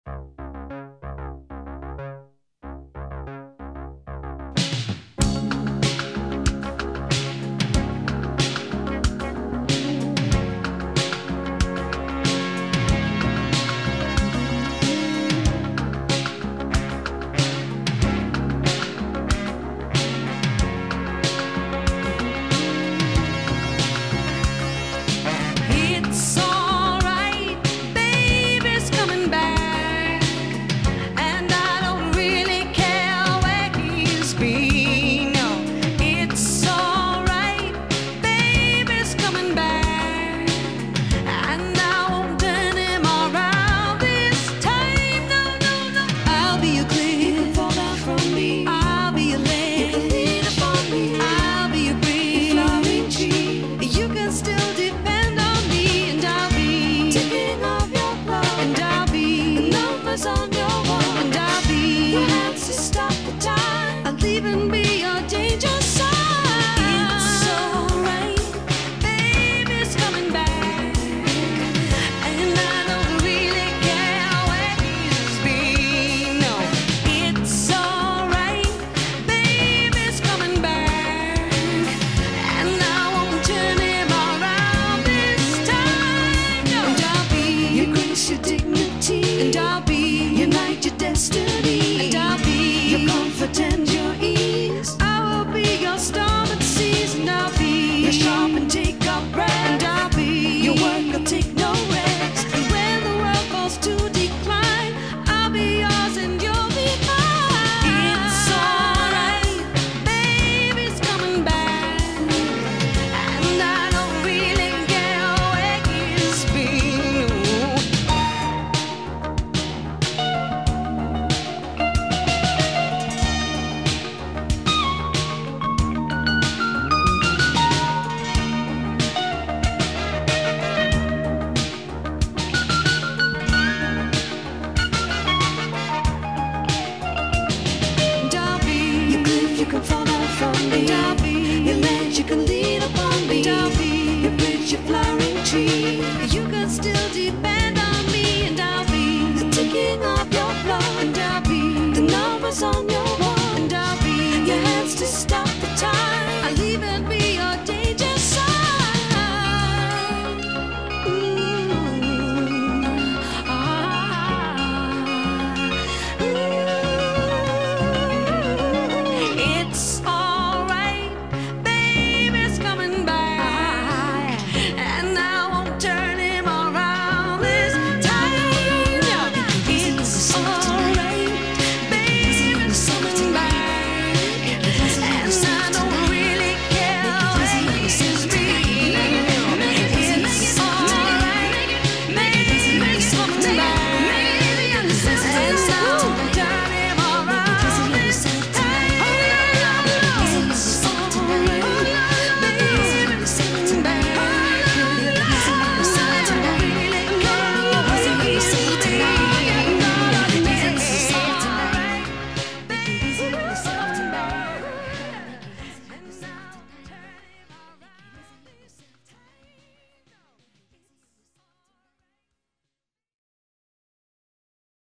On your wall, and I'll be your hands to stop the time. I'll even be your danger sign. It's alright, baby's coming back, and I don't really care where he's been. No, it's alright, baby's coming back, and I won't turn him around this time. No, and I'll be your grace, your dignity, and I'll be your night, your destiny.